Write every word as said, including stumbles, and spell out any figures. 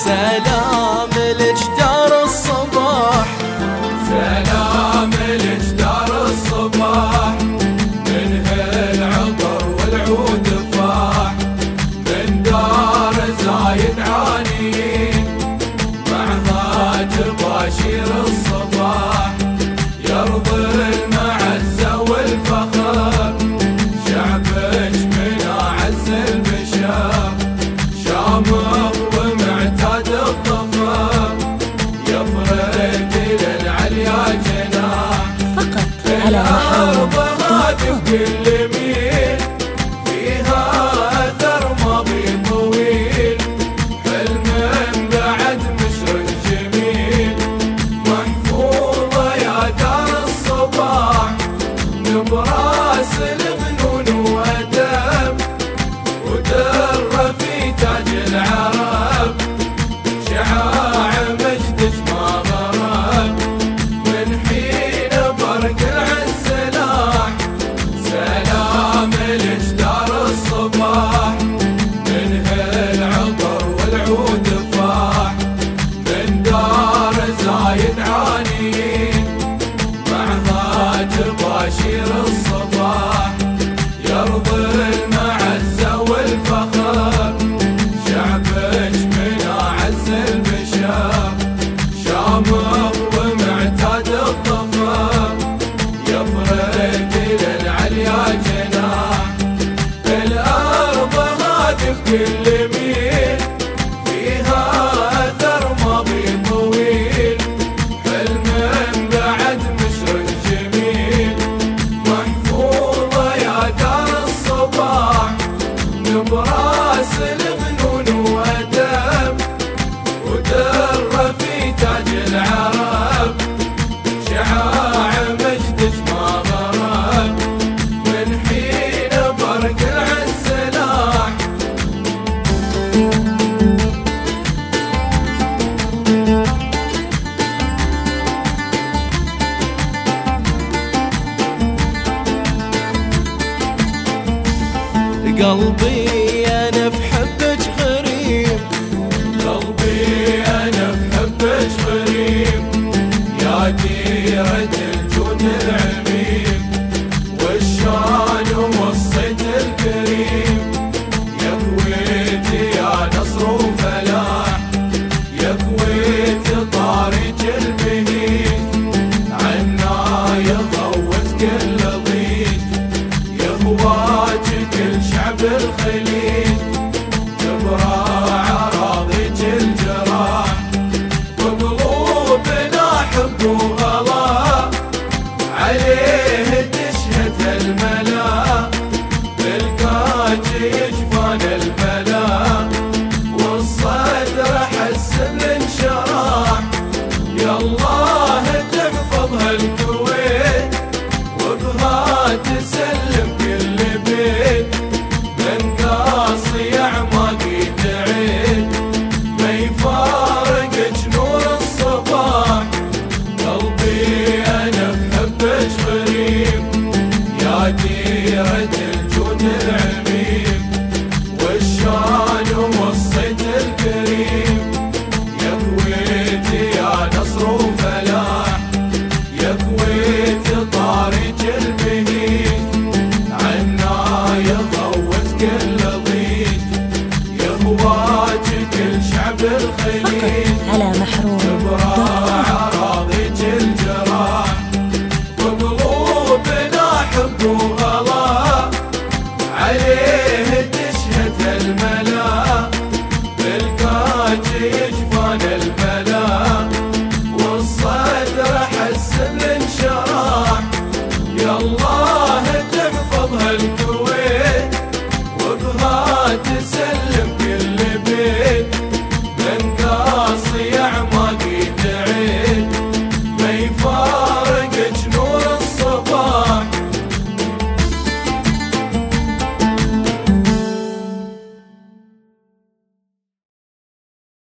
سلام لجدار الصباح، سلام لجدار الصباح، من هالعطر والعود فاح، من دار زايد عانيين، معها تباشير الصباح، يرضي المعزة والفخر، شعبك من أعز البشر، شامخ ومعتاد الظفر، يفرق للعليا جناح، فقط على الأرض هادي بكل ميل، فيها أثر ماضي طويل، حلم بعد مشرق جميل، محفوظة يا دار الصباح، نبراس الفنون وأدب، ودر في تاج العرب، شعاع مجدك ما غرب، من حين برق العز لاح، سلام لجدار الصباح، من هالعطر والعود فاح، من دار زايد عانيين، معها تباشير الصباح، يرضي المعزة والفخر، شعبك من أعز البشر، شامخ ومعتاد الظفر، يفرق للعليا جناح، الأرض هادي بكل ميل، فيها أثر ماضي طويل، حلم بعد مشرق جميل، محفوظة يا دار الصباح، نبراس الفنون وأدب، ودر في تاج العرب، شعاع مجدك ما غرب، من حين برق العز لاح. قلبي أنا في حبك غريب، قلبي أنا في حبك غريب، يا ديرة الجود العميم، والشان والصيت الكريم، يا كويت يا نصر وفلاح، يا كويت طارق البهيج، عنا يغوت كل ضيج، يهواج كل شعب الخليج، تبرى عراضيج الجراح، وقلوبنا حب وغلا عليك